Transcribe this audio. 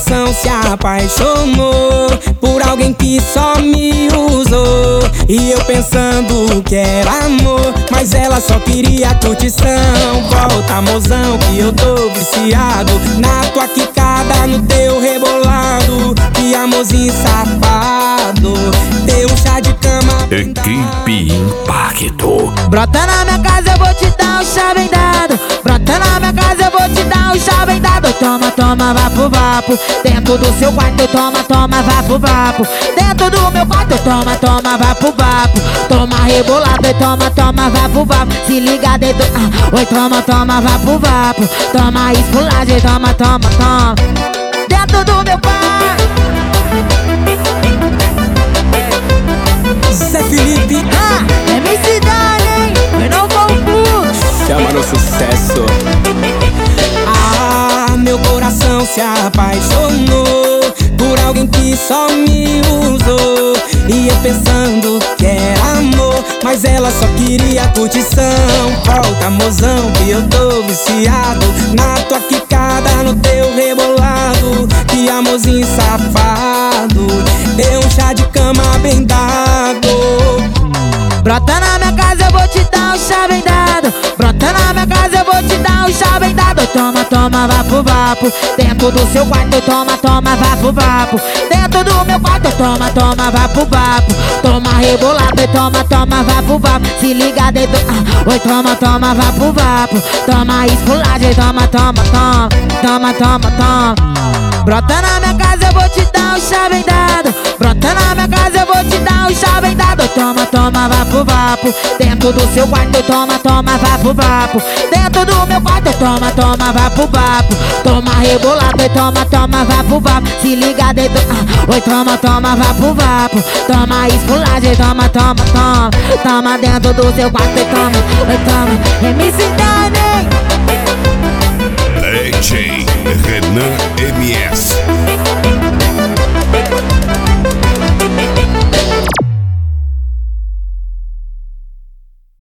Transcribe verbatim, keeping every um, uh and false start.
coração se apaixonou por alguém que só me usou. E eu pensando que era amor, mas ela só queria curtição. Volta, mozão, que eu tô viciado na tua quicada, no teu rebolado. Que amorzinho safado, teu chá de cama. Equipe Impacto. Brota na minha casa, eu vou te dar um chá bem dado. Brota na minha casa, eu vou te dar um chá bem dado. Toma, toma, vapo, vapo. Dentro do seu quarto, toma, toma, vapo, vapo. Dentro do meu quarto, toma, toma, vapo, vapo. Toma rebolado e toma, toma, vapo, vapo. Se liga dentro, ah, oi, toma, toma, vapo, vapo. Toma esculagem, toma, toma, toma. Dentro do meu quarto. Zé Felipe, ah, é M C Dani, hein? Eu não confundo. chama no sucesso. Ah, meu coração se apaixonou por alguém que só me usou. E eu pensando que era amor, mas ela só queria curtição. Volta, mozão, que eu tô viciado na tua quicada, no teu rebolado. Que amorzinho safado, deu um chá de cama bem dado. Brota na minha casa, eu vou te dar um chá bem dado. Brota na minha casa, eu vou te dar um chá bem dado. Toma, toma, vapo, vapo. Dentro do seu quarto, toma, toma, vapo, vapo. Dentro do meu quarto, toma, toma, vapo, vapo. Toma rebolado e toma, toma, vapo, vapo. Se liga dentro, ah, oi, toma, toma, vapo, vapo. Toma esculagem, toma, toma, toma. Toma, toma, toma. Brota na minha casa, eu vou te dar um chá bem dado. Brota na minha casa, eu vou te dar um chá bem dado. Toma, toma, vapo, vapo. Dentro do seu quarto, toma, toma, vapo, vapo. Dentro do meu quarto, toma, toma, vapo, vapo. Toma rebolado e toma, toma, vapo, vapo. Se liga dentro, ah, oi, toma, toma, vapo, vapo. Toma esculagem, toma, toma, toma. Toma dentro do seu quarto e toma, oi, toma. M C Dani. D J